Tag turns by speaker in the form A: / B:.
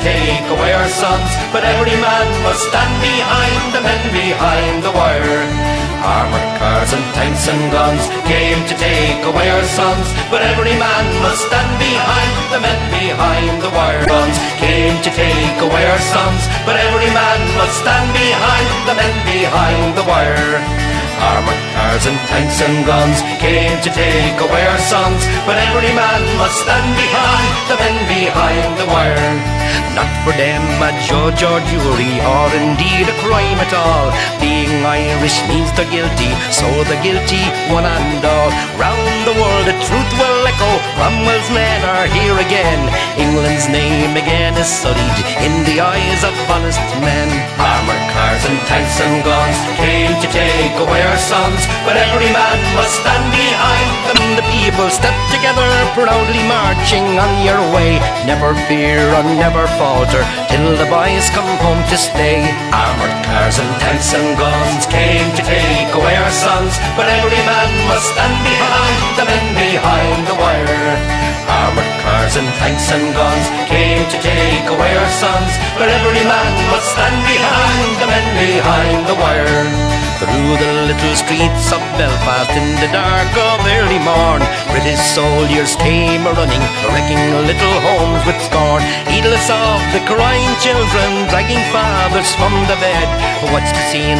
A: take away our sons, but every man must stand behind the men behind the wire. Armoured cars and tanks and guns came to take away our sons, but every man must stand behind the men behind the wire. Guns came to take away our sons, but every man must stand behind the men behind the wire. Armoured cars and tanks and guns came to take away our sons, but every man must stand behind the men behind the wire. Not for them a judge or jury, or indeed a crime at all. Being Irish means they're guilty, so the guilty one and all. Round the world the truth will echo, Cromwell's men are here again. England's name again is sullied in the eyes of honest men. Armoured cars and tanks and guns came to take away our sons, but every man must stand behind them. The people step together, proudly marching on your way. Never fear or never falter, till the boys come home to stay. Armoured cars and tanks and guns came to take away our sons, but every man must stand behind the men behind the wire. Armoured cars and tanks and guns came to take away our sons, but every man must stand behind the men behind the wire. Through the little streets of Belfast in the dark of early morn, British soldiers came a-running, wrecking little homes with scorn. Heedless of the crying children, dragging fathers from the bed. What's the scene?